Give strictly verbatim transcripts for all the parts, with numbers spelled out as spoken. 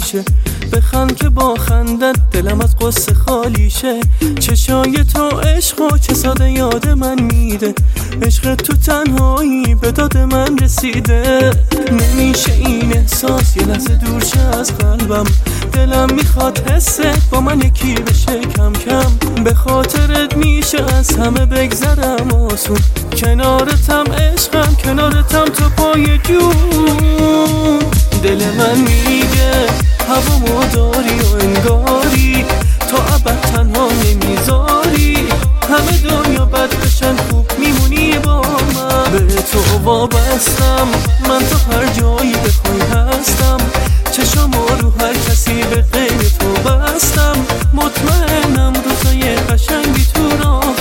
میشه. بخند که با خندت دلم از قصه خالی شه. چشای تو عشق و چه ساده یاد من میده. عشق تو تنهایی به داد من رسیده. نمیشه این احساس یه لحظه دور شه از قلبم. دلم میخواد حست با من یکی بشه کم کم. به خاطرت میشه از همه بگذرم آسون. کنارتم عشقم کنارتم تو پای جون. دل من میگه هوامو داری و انگاری تو ابد تنها نمیذاری. همه دنیا بد بشن خوب میمونی با من. به تو وابستم من تو هر جایی بخوای هستم. چشمو رو هر کسی به غیر تو بستم. مطمئنم روزای قشنگی تو راهم.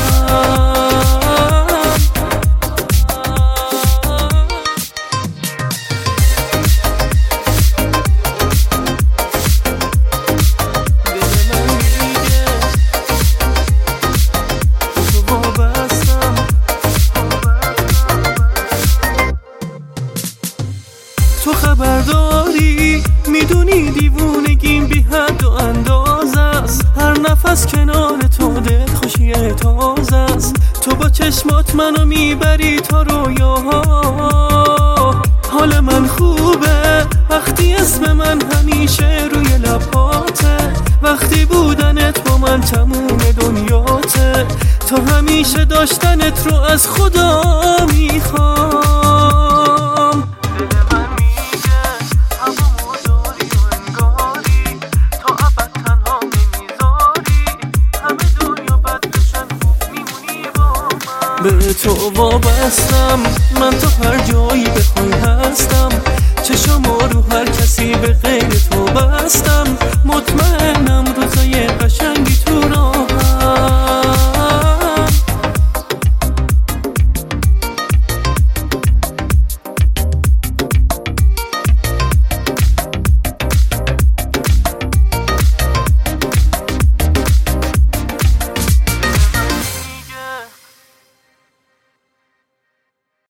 تو خبرداری میدونی دیوونگیم بی حد و انداز است. هر نفس کنار تو دل خوشی تازه است. تو با چشمات منو میبری تا رویاها. حال من خوبه وقتی اسم من همیشه روی لباته. وقتی بودنت با من تموم دنیاته. تو همیشه داشتنت رو از خدا میخوام. به تو وابستم من تو هر جایی بخوای هستم. چشمو رو هر کسی به غیر تو بستم. مطمئنم روزای قشنگی تو